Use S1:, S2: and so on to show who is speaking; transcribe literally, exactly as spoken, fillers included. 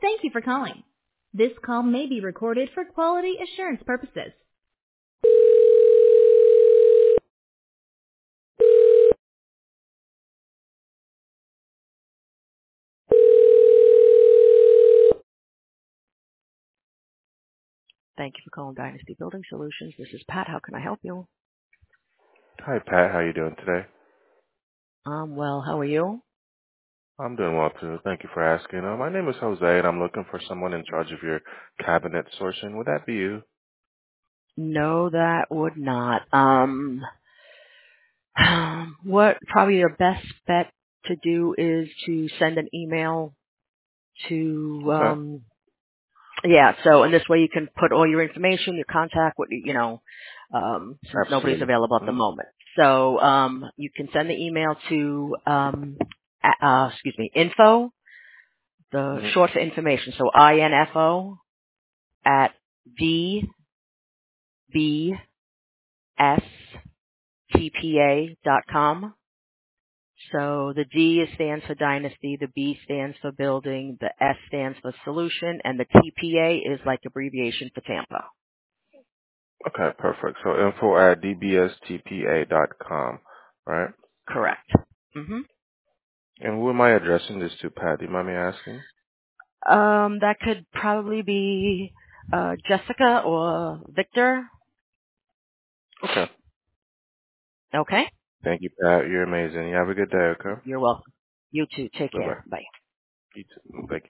S1: Thank you for calling. This call may be recorded for quality assurance purposes. Thank you for calling Dynasty Building Solutions. This is Pat. How can I help you?
S2: Hi, Pat. How you doing today?
S1: Um, well, how are you?
S2: I'm doing well, too. Thank you for asking. Uh, my name is Jose, and I'm looking for someone in charge of your cabinet sourcing. Would that be you?
S1: No, that would not. Um, what probably your best bet to do is to send an email to,
S2: Okay.
S1: um, yeah, so in this way you can put all your information, your contact, what you you know, um, since nobody's
S2: Absolutely.
S1: available at the
S2: hmm
S1: moment. So um, you can send the email to, um, a- uh, excuse me, info, the
S2: hmm
S1: short for information, so I N F O at D B S T P A dot com. So the D is- stands for Dynasty, the B stands for Building, the S stands for Solution, and the T P A is like abbreviation for Tampa.
S2: Okay, perfect. So info at d b s t p a dot com, right?
S1: Correct. hmm
S2: And who am I addressing this to, Pat? Do you mind me asking?
S1: Um, that could probably be uh, Jessica or Victor.
S2: Okay.
S1: Okay.
S2: Thank you, Pat. You're amazing. You have a good day, okay?
S1: You're welcome. You too. Take care.
S2: Bye-bye.
S1: Bye.
S2: You too. Thank you.